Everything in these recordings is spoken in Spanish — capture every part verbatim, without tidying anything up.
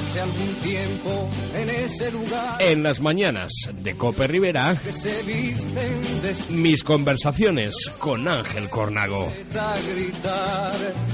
hace algún tiempo en ese lugar. En las mañanas de Cope Rivera, Que se visten de mis conversaciones con Ángel Cornago. gritar.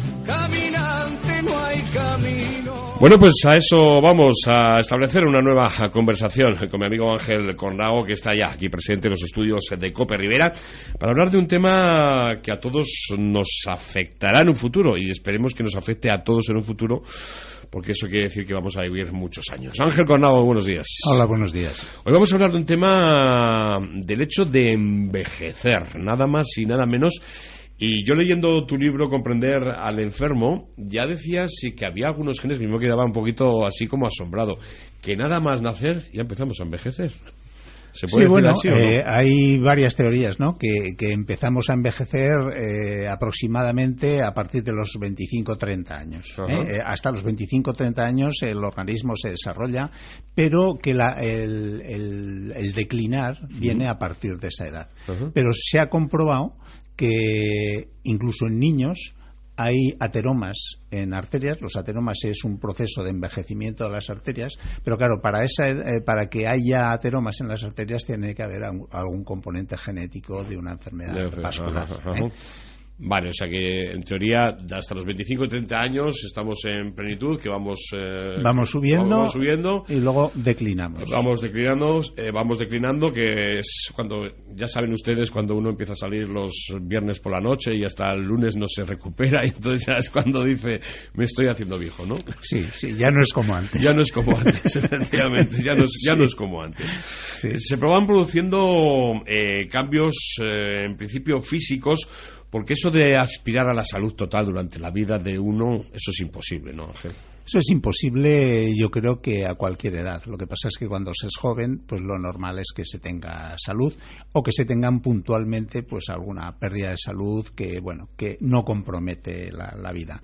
Caminante, no hay camino. Bueno, pues a eso vamos, a establecer una nueva conversación con mi amigo Ángel Cornago, que está ya aquí presente en los estudios de Cope Rivera, para hablar de un tema que a todos nos afectará en un futuro, y esperemos que nos afecte a todos en un futuro, porque eso quiere decir que vamos a vivir muchos años. Ángel Cornago, buenos días. Hola, buenos días. Hoy vamos a hablar de un tema del hecho de envejecer, nada más y nada menos. Y yo leyendo tu libro Comprender al enfermo, ya decías sí, que había algunos genes, mismo quedaba un poquito así como asombrado, que nada más nacer ya empezamos a envejecer. ¿Se puede sí, decir bueno, así, o no? eh, hay varias teorías, ¿no? Que, que empezamos a envejecer eh, aproximadamente a partir de los veinticinco treinta años. ¿eh? Eh, hasta los veinticinco treinta años el organismo se desarrolla, pero que la, el, el, el declinar viene uh-huh. a partir de esa edad. Uh-huh. Pero se ha comprobado que incluso en niños hay ateromas en arterias. Los ateromas es un proceso de envejecimiento de las arterias, pero claro, para esa eh, para que haya ateromas en las arterias tiene que haber un, algún componente genético de una enfermedad de, vascular. Ajá, ajá. ¿eh? Vale, o sea que en teoría hasta los veinticinco y treinta años estamos en plenitud, que vamos eh, vamos subiendo, vamos subiendo y luego declinamos. Vamos declinando, eh, vamos declinando, que es cuando, ya saben ustedes, cuando uno empieza a salir los viernes por la noche y hasta el lunes no se recupera, y entonces ya es cuando dice, me estoy haciendo viejo, ¿no? Sí, sí, ya no es como antes. Ya no es como antes, efectivamente, ya no es, ya sí. no es como antes. Sí. Se van produciendo eh, cambios, eh, en principio físicos, porque eso de aspirar a la salud total durante la vida de uno, eso es imposible, ¿no, Ángel? Eso es imposible, yo creo que a cualquier edad. Lo que pasa es que cuando se es joven, pues lo normal es que se tenga salud, o que se tengan puntualmente pues alguna pérdida de salud que, bueno, que no compromete la, la vida.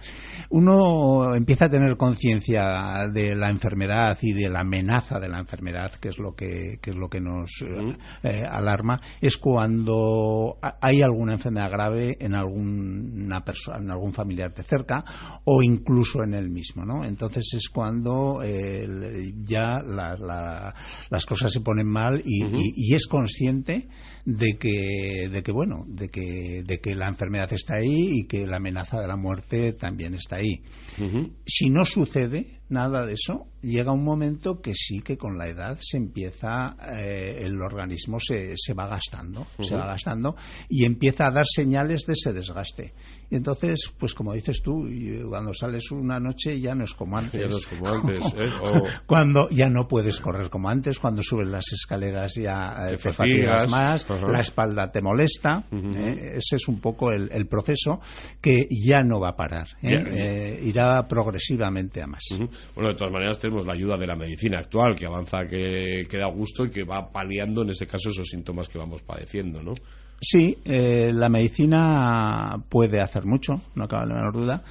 Uno empieza a tener conciencia de la enfermedad y de la amenaza de la enfermedad, que es lo que, que es lo que nos eh, alarma, es cuando hay alguna enfermedad grave en alguna persona, en algún familiar de cerca, o incluso en él mismo, ¿no? Entonces es cuando eh, ya la, la, las cosas se ponen mal y, uh-huh. y, y es consciente de que, de que bueno, de que, de que la enfermedad está ahí y que la amenaza de la muerte también está ahí. Uh-huh. Si no sucede nada de eso, llega un momento que sí, que con la edad se empieza, eh, el organismo se, se va gastando, uh-huh. se va gastando y empieza a dar señales de ese desgaste. Y entonces, pues como dices tú, cuando sales una noche ya no es como antes. Ya no es como antes, ¿eh? O... Cuando ya no puedes correr como antes, cuando subes las escaleras ya eh, te, te fatigas más, uh-huh. la espalda te molesta. Uh-huh. ¿eh? Ese es un poco el, el proceso que ya no va a parar. ¿eh? Yeah. Eh, irá progresivamente a más. Uh-huh. Bueno, de todas maneras tenemos la ayuda de la medicina actual, que avanza, que, que da gusto y que va paliando en este caso esos síntomas que vamos padeciendo, ¿no? Sí, eh, la medicina puede hacer mucho, no cabe la menor duda,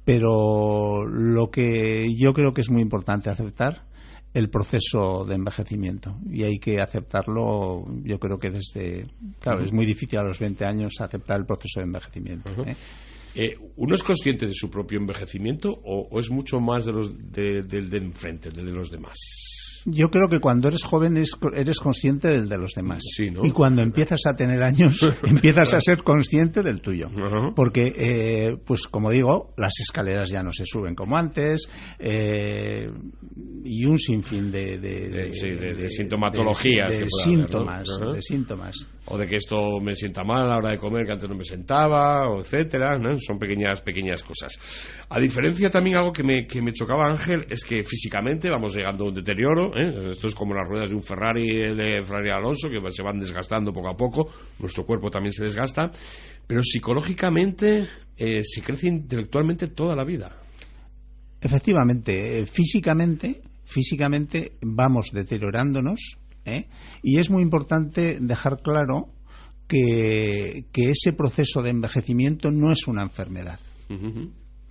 pero lo que yo creo que es muy importante aceptar el proceso de envejecimiento, y hay que aceptarlo. Yo creo que desde, claro, uh-huh. es muy difícil a los veinte años aceptar el proceso de envejecimiento. Uh-huh. ¿eh? Eh, ¿Uno es consciente de su propio envejecimiento o, o es mucho más de los de, de, de enfrente, de, de los demás? Yo creo que cuando eres joven es, eres consciente del de los demás. Sí, ¿no? Y cuando empiezas a tener años, empiezas a ser consciente del tuyo. Uh-huh. Porque, eh, pues como digo, las escaleras ya no se suben como antes, eh, y un sinfín de... de, de, de, sí, de, de, de sintomatologías. De, de, que síntomas, haber, ¿no? uh-huh. de síntomas. O de que esto me sienta mal a la hora de comer, que antes no me sentaba, o etcétera, ¿no? Son pequeñas, pequeñas cosas. A diferencia también, algo que me, que me chocaba, Ángel, es que físicamente vamos llegando a un deterioro, ¿eh? Esto es como las ruedas de un Ferrari de Ferrari Alonso, que se van desgastando poco a poco, nuestro cuerpo también se desgasta, pero psicológicamente eh, se crece intelectualmente toda la vida. Efectivamente, físicamente, físicamente vamos deteriorándonos, ¿eh? Y es muy importante dejar claro que, que ese proceso de envejecimiento no es una enfermedad. Uh-huh.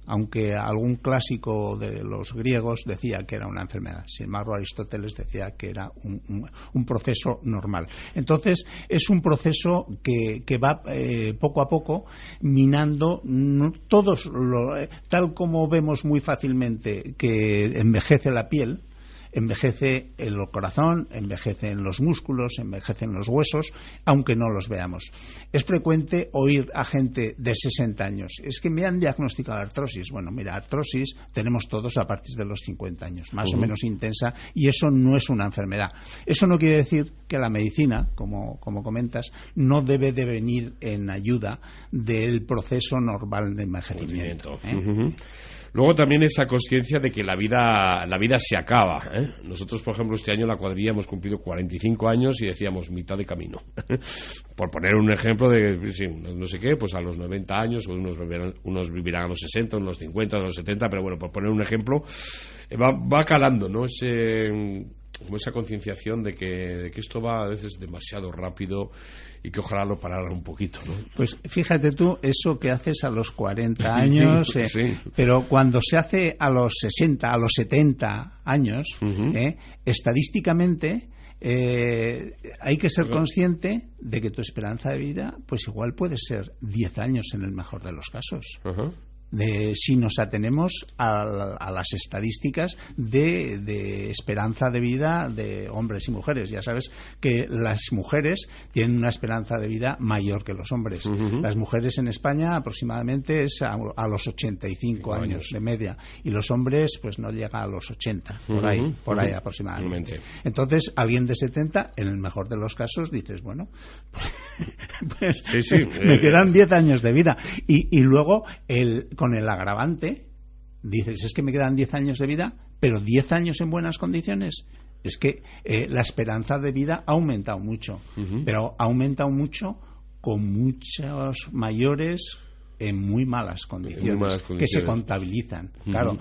aunque algún clásico de los griegos decía que era una enfermedad. Sin embargo, Aristóteles decía que era un, un, un proceso normal. Entonces, es un proceso que, que va eh, poco a poco minando no, todos, lo, eh, tal como vemos muy fácilmente que envejece la piel, envejece el corazón, envejece en los músculos, envejece en los huesos, aunque no los veamos. Es frecuente oír a gente de sesenta años, es que me han diagnosticado artrosis. Bueno, mira, artrosis tenemos todos a partir de los cincuenta años, más uh-huh. o menos intensa, y eso no es una enfermedad. Eso no quiere decir que la medicina, como, como comentas, no debe de venir en ayuda del proceso normal de envejecimiento. ¿eh? Uh-huh. Luego también esa conciencia de que la vida la vida se acaba, ¿eh? Nosotros, por ejemplo, este año en la cuadrilla hemos cumplido cuarenta y cinco años y decíamos mitad de camino. Por poner un ejemplo de, sí, no sé qué, pues a los noventa años, unos vivirán, unos vivirán a los sesenta, unos cincuenta, a los setenta, pero bueno, por poner un ejemplo, va, va calando, ¿no? Ese, como esa concienciación de que, de que esto va a veces demasiado rápido y que ojalá lo parara un poquito, ¿no? Pues fíjate tú, eso que haces a los cuarenta años, sí, eh, sí. pero cuando se hace a los sesenta, a los setenta años, uh-huh. eh, estadísticamente eh, hay que ser consciente de que tu esperanza de vida, pues igual puede ser diez años en el mejor de los casos. Uh-huh. De, si nos atenemos a, a las estadísticas de, de esperanza de vida de hombres y mujeres. Ya sabes que las mujeres tienen una esperanza de vida mayor que los hombres. Uh-huh. Las mujeres en España aproximadamente es a, a los ochenta y cinco años, años de media, y los hombres pues no llega a los ochenta, uh-huh. por ahí, por uh-huh. ahí aproximadamente. Entonces, alguien de setenta, en el mejor de los casos, dices, bueno, pues sí, sí. me quedan diez años de vida. Y, y luego el con el agravante, dices, es que me quedan diez años de vida, pero diez años en buenas condiciones. Es que eh, la esperanza de vida ha aumentado mucho, uh-huh. pero ha aumentado mucho con muchos mayores en muy malas condiciones, muy malas condiciones. Que se contabilizan, uh-huh. claro.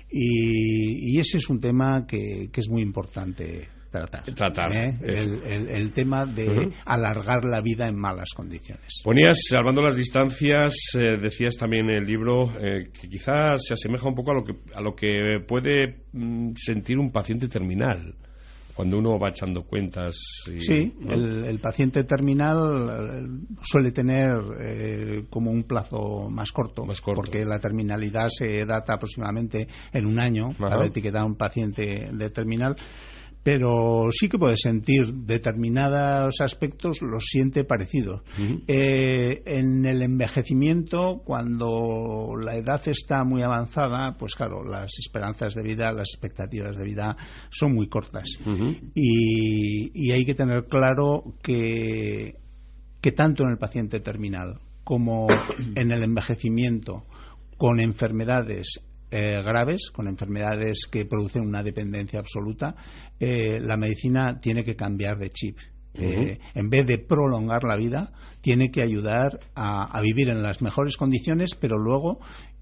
Y, y ese es un tema que, que es muy importante tratar, tratar. ¿eh? el, el, el tema de uh-huh. alargar la vida en malas condiciones. Ponías, salvando las distancias, eh, decías también en el libro eh, que quizás se asemeja un poco a lo que a lo que puede mm, sentir un paciente terminal cuando uno va echando cuentas. Y, sí, ¿no? el, el paciente terminal eh, suele tener eh, como un plazo más corto, más corto, porque la terminalidad se data aproximadamente en un año. Ajá. Para etiquetar a un paciente de terminal. Pero sí que puede sentir determinados aspectos, los siente parecido. Uh-huh. Eh, en el envejecimiento, cuando la edad está muy avanzada, pues claro, las esperanzas de vida, las expectativas de vida son muy cortas. Uh-huh. Y, y hay que tener claro que, que tanto en el paciente terminal como en el envejecimiento, con enfermedades Eh, graves, con enfermedades que producen una dependencia absoluta, eh, la medicina tiene que cambiar de chip. Uh-huh. Eh, en vez de prolongar la vida, tiene que ayudar a, a vivir en las mejores condiciones, pero luego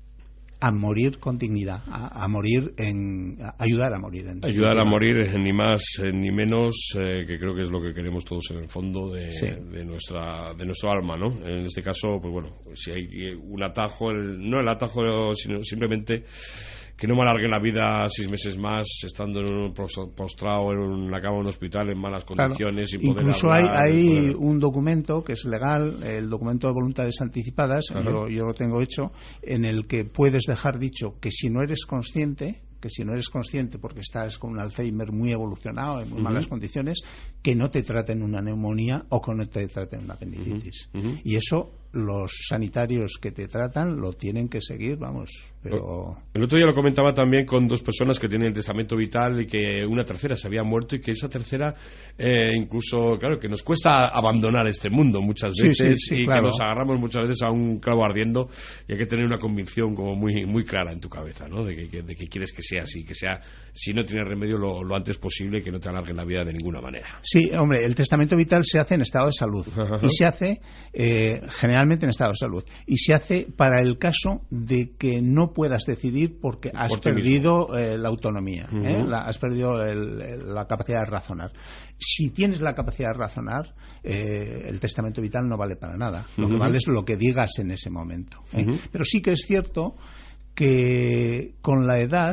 a morir con dignidad, a, a morir en a ayudar a morir en ayudar dignidad. A morir ni más eh, ni menos, eh, que creo que es lo que queremos todos en el fondo de, sí. de nuestra de nuestro alma, ¿no? En este caso, pues bueno, si hay un atajo, el, no el atajo, sino simplemente que no me alargue la vida seis meses más estando en un postrado en la cama de un hospital en malas condiciones, claro. Sin poder incluso hablar, hay, hay poder... un documento que es legal, el documento de voluntades anticipadas, yo, yo lo tengo hecho, en el que puedes dejar dicho que si no eres consciente que si no eres consciente porque estás con un Alzheimer muy evolucionado, en muy uh-huh. malas condiciones, que no te traten una neumonía o que no te traten una apendicitis. Uh-huh. Uh-huh. Y eso los sanitarios que te tratan lo tienen que seguir, vamos. Pero el otro día lo comentaba también con dos personas que tienen el testamento vital y que una tercera se había muerto y que esa tercera eh, incluso, claro, que nos cuesta abandonar este mundo muchas veces, sí, sí, sí, y claro. que nos agarramos muchas veces a un clavo ardiendo y hay que tener una convicción como muy muy clara en tu cabeza, ¿no? De que, de que quieres que sea así, que sea, si no tienes remedio, lo, lo antes posible, que no te alarguen la vida de ninguna manera. Sí, hombre, el testamento vital se hace en estado de salud uh-huh. y se hace eh, generalmente en estado de salud y se hace para el caso de que no puedas decidir porque has Por perdido eh, la autonomía, uh-huh. ¿eh? la, has perdido el, el, la capacidad de razonar. Si tienes la capacidad de razonar, eh, el testamento vital no vale para nada. Lo uh-huh. que vale es lo que digas en ese momento. ¿eh? Uh-huh. Pero sí que es cierto que con la edad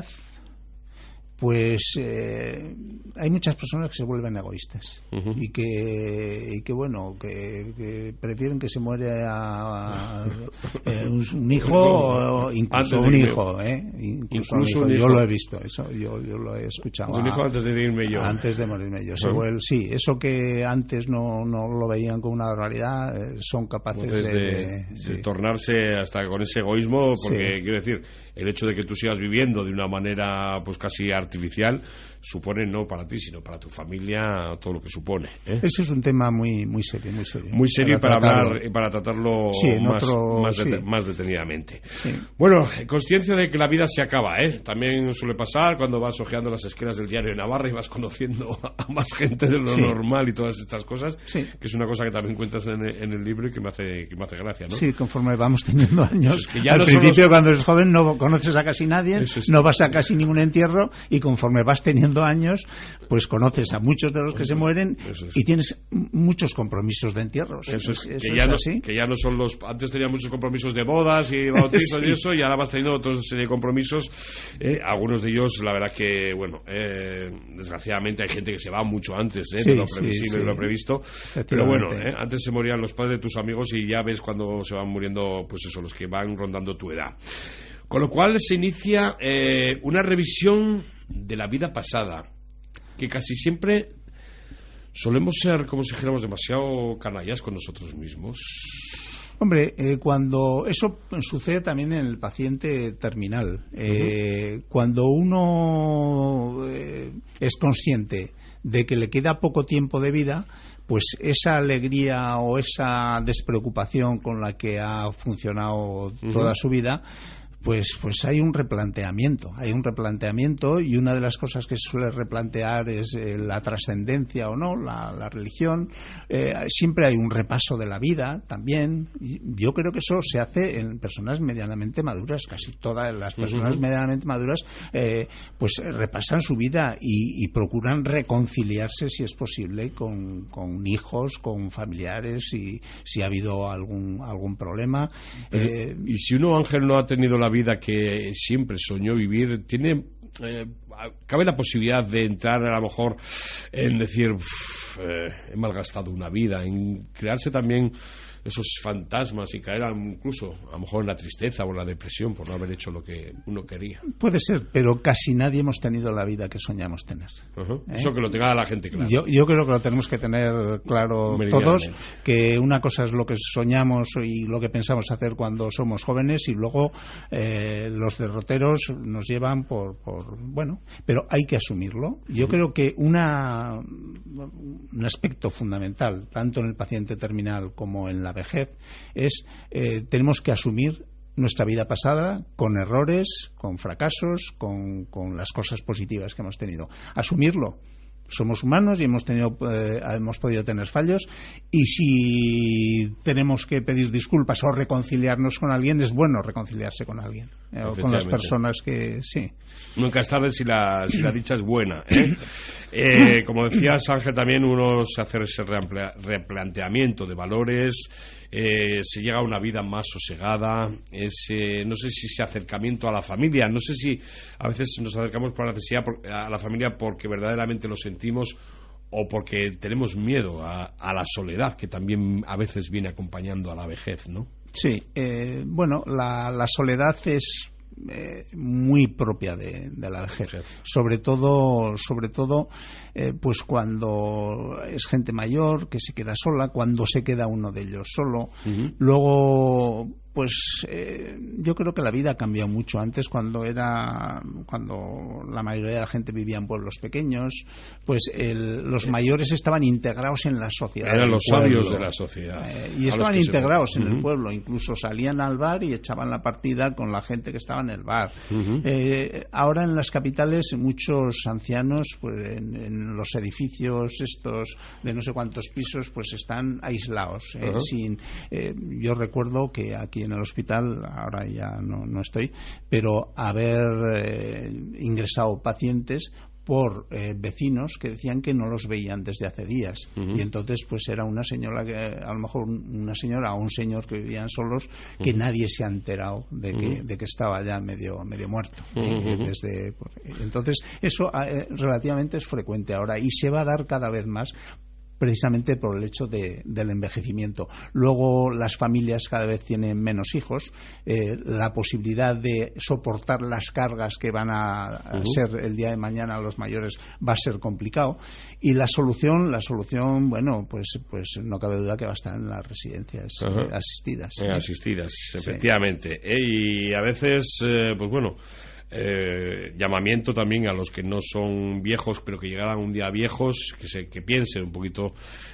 pues eh, hay muchas personas que se vuelven egoístas uh-huh. y que y que bueno que, que prefieren que se muere a, a, eh, un, un hijo o incluso un hijo, ¿eh? incluso, incluso un hijo. Un hijo yo lo he visto eso yo, yo lo he escuchado un hijo antes de irme yo antes de morirme yo uh-huh. vuelve, sí eso que antes no, no lo veían como una barbaridad eh, son capaces de, de, de, de sí. tornarse hasta con ese egoísmo porque sí. quiero decir el hecho de que tú sigas viviendo de una manera pues casi artificial supone no para ti sino para tu familia todo lo que supone, ¿eh? Ese es un tema muy muy serio muy serio muy serio para, para hablar y para tratarlo sí, más, otro, más, sí. de, más detenidamente sí. Bueno, consciencia de que la vida se acaba, ¿eh? También suele pasar cuando vas hojeando las esquelas del Diario de Navarra y vas conociendo a más gente de lo sí. normal y todas estas cosas sí. que es una cosa que también cuentas en, en el libro y que me hace, que me hace gracia, ¿no? Sí, conforme vamos teniendo años es que ya al no principio los... cuando eres joven no conoces a casi nadie, es, no vas a casi ningún entierro y conforme vas teniendo años pues conoces a muchos de los que se mueren y tienes muchos compromisos de entierros. Eso es, eso que, ya es no, así. que ya no son los... Antes tenía muchos compromisos de bodas y bautizos sí. y eso y ahora vas teniendo otra serie de compromisos. Eh, algunos de ellos, la verdad que, bueno, eh, desgraciadamente hay gente que se va mucho antes eh, sí, de lo previsible, sí, sí. de lo previsto. Pero bueno, eh, antes se morían los padres de tus amigos y ya ves cuando se van muriendo, pues eso, los que van rondando tu edad. Con lo cual se inicia eh, una revisión de la vida pasada, que casi siempre solemos ser, como si dijéramos, demasiado canallas con nosotros mismos. Hombre, eh, cuando eso sucede también en el paciente terminal, eh, uh-huh. cuando uno eh, es consciente de que le queda poco tiempo de vida, pues esa alegría o esa despreocupación con la que ha funcionado uh-huh. toda su vida, pues pues hay un replanteamiento, hay un replanteamiento y una de las cosas que se suele replantear es eh, la trascendencia o no, la, la religión. Eh, siempre hay un repaso de la vida también. Y yo creo que eso se hace en personas medianamente maduras, casi todas las personas uh-huh. medianamente maduras eh, pues repasan su vida y, y procuran reconciliarse si es posible con, con hijos, con familiares, si, si ha habido algún, algún problema. Eh, y si uno, Ángel, no ha tenido la vida que siempre soñó vivir, tiene eh, cabe la posibilidad de entrar a lo mejor en decir uff, eh, he malgastado una vida, en crearse también esos fantasmas y caer incluso a lo mejor en la tristeza o en la depresión por no haber hecho lo que uno quería. Puede ser, pero casi nadie hemos tenido la vida que soñamos tener. Uh-huh. ¿Eh? Eso que lo tenga la gente claro. Yo, yo creo que lo tenemos que tener claro todos, que una cosa es lo que soñamos y lo que pensamos hacer cuando somos jóvenes y luego eh, los derroteros nos llevan por, por... Bueno, pero hay que asumirlo. Yo uh-huh. creo que una, un aspecto fundamental, tanto en el paciente terminal como en la vejez, es eh, tenemos que asumir nuestra vida pasada con errores, con fracasos, con, con las cosas positivas que hemos tenido. Asumirlo. Somos humanos y hemos tenido eh, hemos podido tener fallos y si tenemos que pedir disculpas o reconciliarnos con alguien, es bueno reconciliarse con alguien eh, o con las personas que sí. Nunca es tarde si la, si la dicha es buena, ¿eh? Eh, como decías, Ángel, también uno se hace ese replanteamiento de valores, eh, se llega a una vida más sosegada, ese, no sé si ese acercamiento a la familia, no sé si a veces nos acercamos por la necesidad por, a la familia porque verdaderamente lo sentimos o porque tenemos miedo a, a la soledad que también a veces viene acompañando a la vejez, ¿no? Sí, eh, bueno, la, la soledad es Eh, muy propia de, de la vejez, sobre todo sobre todo eh, pues cuando es gente mayor que se queda sola, cuando se queda uno de ellos solo. Uh-huh. Luego pues eh, yo creo que la vida ha cambiado mucho. Antes, cuando era cuando la mayoría de la gente vivía en pueblos pequeños, pues el, los mayores estaban integrados en la sociedad. Eran los sabios de la sociedad. Eh, y estaban integrados se... en uh-huh. el pueblo. Incluso salían al bar y echaban la partida con la gente que estaba en el bar. Uh-huh. Eh, ahora en las capitales muchos ancianos, pues en, en los edificios estos de no sé cuántos pisos, pues están aislados. Eh, uh-huh. sin, eh, yo recuerdo que aquí en el hospital, ahora ya no, no estoy, pero haber eh, ingresado pacientes por eh, vecinos que decían que no los veían desde hace días. Uh-huh. Y entonces pues era una señora que, a lo mejor una señora o un señor que vivían solos, que uh-huh. nadie se ha enterado de que, uh-huh. de que estaba ya medio medio muerto. Uh-huh. Desde, entonces eso eh, relativamente es frecuente ahora y se va a dar cada vez más, precisamente por el hecho de, del envejecimiento. Luego las familias cada vez tienen menos hijos, eh, la posibilidad de soportar las cargas que van a, a uh-huh. ser el día de mañana los mayores va a ser complicado, y la solución, la solución, bueno, pues pues no cabe duda que va a estar en las residencias uh-huh. asistidas. Eh, asistidas, sí. efectivamente. Eh, y a veces, eh, pues bueno, Eh, llamamiento también a los que no son viejos pero que llegaran un día viejos, que se que piensen un poquito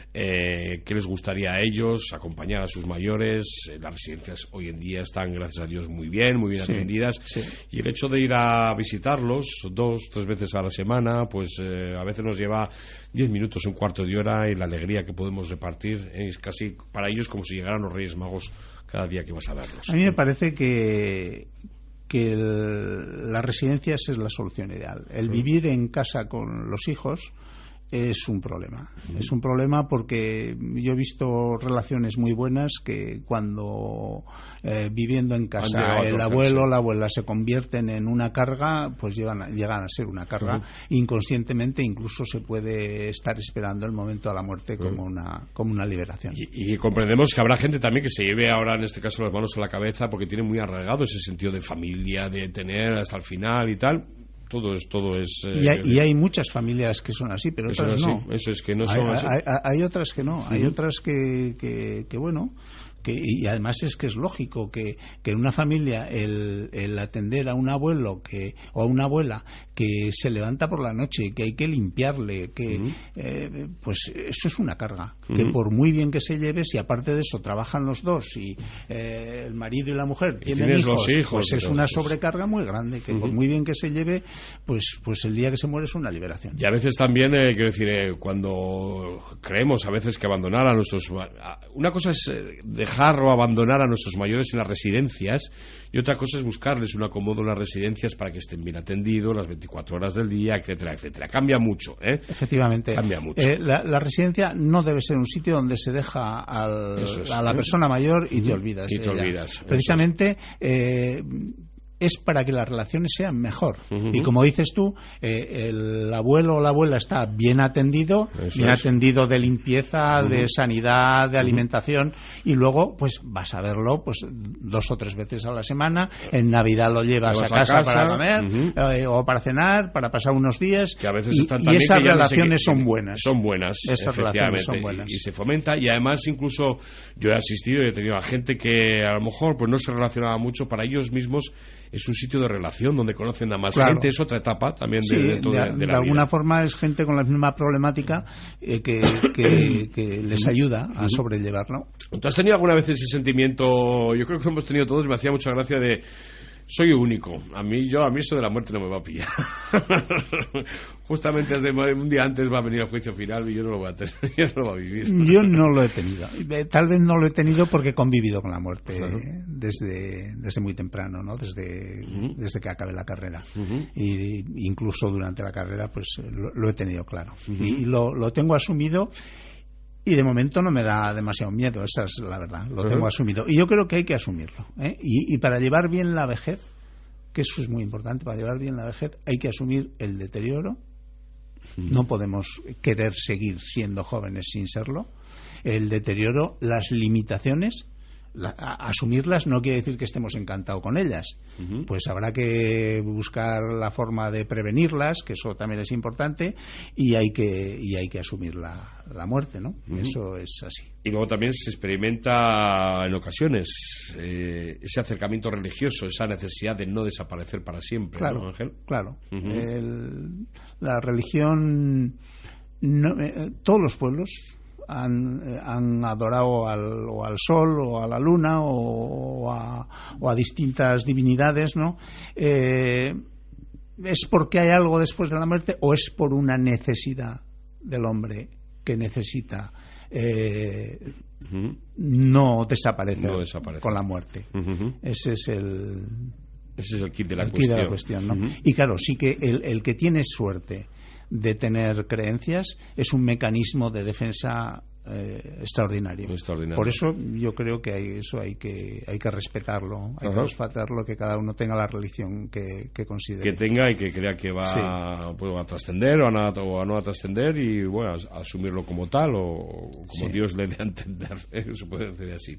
eh, qué les gustaría a ellos, acompañar a sus mayores. Eh, las residencias hoy en día están, gracias a Dios, muy bien, muy bien sí, atendidas sí. y el hecho de ir a visitarlos dos, tres veces a la semana, pues eh, a veces nos lleva diez minutos, un cuarto de hora, y la alegría que podemos repartir es casi para ellos como si llegaran los Reyes Magos cada día que vas a verlos. A mí me parece que que el, las residencias es la solución ideal. El vivir en casa con los hijos es un problema. Uh-huh. Es un problema porque yo he visto relaciones muy buenas que cuando eh, viviendo en casa el abuelo o la abuela se convierten en una carga, pues llegan a, llegan a ser una carga. Uh-huh. Inconscientemente incluso se puede estar esperando el momento de la muerte como uh-huh. una como una liberación. Y, y comprendemos que habrá gente también que se lleve ahora, en este caso, las manos a la cabeza porque tiene muy arraigado ese sentido de familia, de tener hasta el final y tal. Todo es, todo es eh, y, hay, y hay muchas familias que son así, pero otras así. no. Eso es que no son hay, así. Hay, hay otras que no. Hay uh-huh. otras que, que, que bueno, que, y además es que es lógico que, que en una familia el, el atender a un abuelo que o a una abuela que se levanta por la noche, que hay que limpiarle, que uh-huh. eh, pues eso es una carga. Uh-huh. Que por muy bien que se lleve, si aparte de eso trabajan los dos y eh, el marido y la mujer y tienen hijos, hijos, pues es una pues... sobrecarga muy grande, que uh-huh. por muy bien que se lleve, pues pues el día que se muere es una liberación. Y a veces también, eh, quiero decir, eh, cuando creemos a veces que abandonar a nuestros... Una cosa es eh, dejar o abandonar a nuestros mayores en las residencias, y otra cosa es buscarles un acomodo en las residencias para que estén bien atendidos las veinticuatro horas del día, etcétera, etcétera. Cambia mucho, ¿eh? Efectivamente. Cambia mucho. Eh, la, la residencia no debe ser un sitio donde se deja al, es, a la persona mayor y uh-huh. te olvidas y de te ella. olvidas. Precisamente... Eh, es para que las relaciones sean mejor. Uh-huh. Y como dices tú, eh, el abuelo o la abuela está bien atendido, Eso bien es. atendido de limpieza, uh-huh. de sanidad, de uh-huh. alimentación, y luego pues vas a verlo pues dos o tres veces a la semana. En Navidad lo llevas a casa, a casa para comer uh-huh. eh, o para cenar, para pasar unos días. Que a veces y, están y también esas que relaciones que, son buenas. Son buenas, Esas relaciones son buenas. Y, y se fomenta, y además incluso yo he asistido y he tenido a gente que a lo mejor pues no se relacionaba mucho, para ellos mismos es un sitio de relación donde conocen a más claro. gente, es otra etapa también sí, de, de, de, de, de, de la alguna vida. forma es gente con la misma problemática eh, que, que, que les ayuda a sobrellevarlo. ¿Tú has tenido alguna vez ese sentimiento? Yo creo que lo hemos tenido todos, me hacía mucha gracia de soy único, a mí yo a mí eso de la muerte no me va a pillar. Justamente desde un día antes va a venir el juicio final y yo no lo voy a tener, yo no lo voy a vivir. Yo no lo he tenido, tal vez no lo he tenido porque he convivido con la muerte uh-huh. desde desde muy temprano, ¿no? Desde uh-huh. desde que acabé la carrera uh-huh. y incluso durante la carrera pues lo, lo he tenido claro uh-huh. y, y lo, lo tengo asumido. Y de momento no me da demasiado miedo, esa es la verdad, lo uh-huh. tengo asumido. Y yo creo que hay que asumirlo, ¿eh? Y, y para llevar bien la vejez, que eso es muy importante, para llevar bien la vejez hay que asumir el deterioro. Uh-huh. No podemos querer seguir siendo jóvenes sin serlo. El deterioro, las limitaciones, la, a, asumirlas no quiere decir que estemos encantados con ellas. Uh-huh. Pues habrá que buscar la forma de prevenirlas, que eso también es importante, y hay que y hay que asumir la, la muerte, ¿no? Uh-huh. Eso es así. Y luego también se experimenta en ocasiones eh, ese acercamiento religioso, esa necesidad de no desaparecer para siempre, claro, ¿no, Ángel? Claro. Uh-huh. El, la religión, no, eh, todos los pueblos Han, han adorado al, o al sol o a la luna o, o, a, o a distintas divinidades, ¿no? Eh, ¿Es porque hay algo después de la muerte o es por una necesidad del hombre que necesita eh, uh-huh. no desaparecer no con la muerte? Uh-huh. Ese es el... Ese es el kit de la el cuestión. Kit de la cuestión, ¿no? Uh-huh. Y claro, sí que el, el que tiene suerte de tener creencias, es un mecanismo de defensa eh, extraordinario. extraordinario. Por eso yo creo que hay, eso hay que hay que respetarlo, hay Ajá. que respetarlo, que cada uno tenga la religión que, que considere. Que tenga y que crea que va, sí. a, pues, a trascender o a, na, o a no a trascender y bueno, a, a asumirlo como tal o como sí. Dios le dé a entender. Eso puede decir así.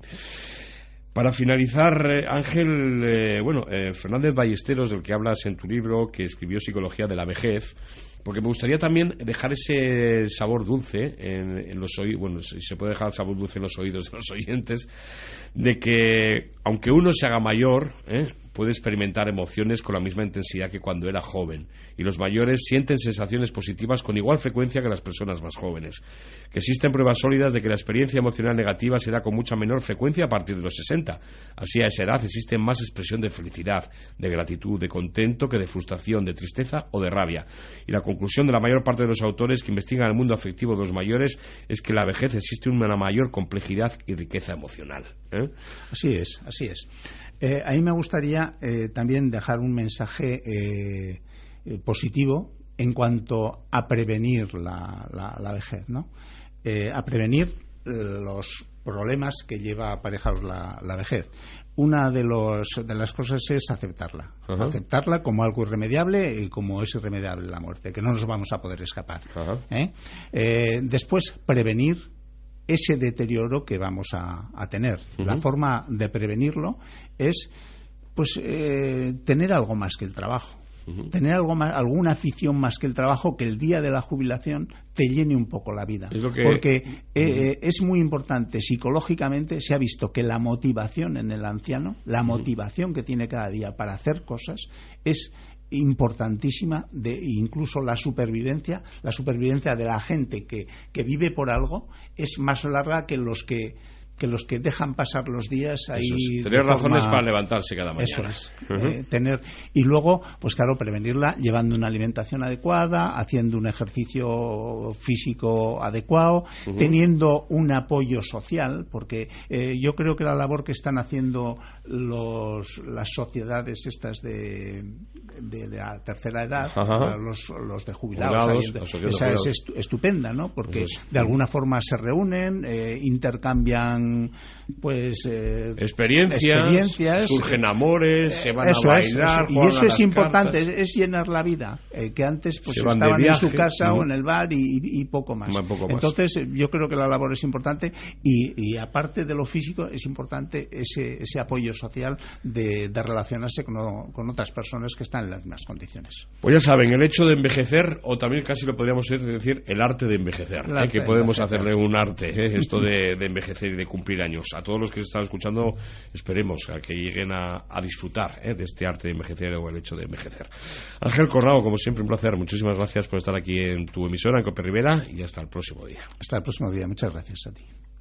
Para finalizar, eh, Ángel, eh, bueno, eh, Fernández Ballesteros, del que hablas en tu libro, que escribió Psicología de la Vejez, porque me gustaría también dejar ese sabor dulce en, en los oídos, bueno, si se puede dejar el sabor dulce en los oídos de los oyentes, de que aunque uno se haga mayor, ¿eh? puede experimentar emociones con la misma intensidad que cuando era joven, y los mayores sienten sensaciones positivas con igual frecuencia que las personas más jóvenes, que existen pruebas sólidas de que la experiencia emocional negativa se da con mucha menor frecuencia a partir de los sesenta. Así, a esa edad existe más expresión de felicidad, de gratitud, de contento que de frustración, de tristeza o de rabia. Y la conclusión de la mayor parte de los autores que investigan el mundo afectivo de los mayores es que en la vejez existe una mayor complejidad y riqueza emocional. ¿Eh? Así es, así es. Eh, a mí me gustaría eh, también dejar un mensaje eh, eh, positivo en cuanto a prevenir la, la, la vejez, ¿no? Eh, a prevenir eh, los problemas que lleva aparejados la, la vejez. Una de, los, de las cosas es aceptarla. Uh-huh. Aceptarla como algo irremediable y como es irremediable la muerte, que no nos vamos a poder escapar. Uh-huh. ¿Eh? Eh, después, prevenir ese deterioro que vamos a, a tener. Uh-huh. La forma de prevenirlo es pues eh, tener algo más que el trabajo. Uh-huh. Tener algo más, alguna afición más que el trabajo, que el día de la jubilación te llene un poco la vida. Es lo que... Porque uh-huh. eh, es muy importante, psicológicamente se ha visto que la motivación en el anciano, la uh-huh. motivación que tiene cada día para hacer cosas es importantísima, de incluso la supervivencia, la supervivencia de la gente que, que vive por algo es más larga que los que que los que dejan pasar los días ahí. Es. Tener razones para levantarse cada mañana. Eso es. Uh-huh. Eh, tener, y luego, pues claro, prevenirla llevando una alimentación adecuada, haciendo un ejercicio físico adecuado, uh-huh. teniendo un apoyo social, porque eh, yo creo que la labor que están haciendo los, las sociedades estas de, de, de la tercera edad, uh-huh. los, los de jubilados, jubilados ahí, esa es estu- estupenda, ¿no? Porque uh-huh. de alguna forma se reúnen, eh, intercambian pues eh, experiencias, experiencias, surgen amores, eh, se van eso a bailar, es, y eso es importante, cartas. Es llenar la vida, eh, que antes pues se estaban viaje, en su casa ¿no? o en el bar y, y, y poco más. Poco más. Entonces yo creo que la labor es importante y, y aparte de lo físico es importante ese, ese apoyo social de, de relacionarse con, con otras personas que están en las mismas condiciones. Pues ya saben, el hecho de envejecer, o también casi lo podríamos decir, el arte de envejecer, eh, que podemos hacerle un arte, eh, esto de, de envejecer y de cumplir años. A todos los que están escuchando, esperemos a que lleguen a, a disfrutar eh, de este arte de envejecer o el hecho de envejecer. Ángel Corrao, como siempre, un placer. Muchísimas gracias por estar aquí en tu emisora, en Cope Rivera, y hasta el próximo día. Hasta el próximo día. Muchas gracias a ti.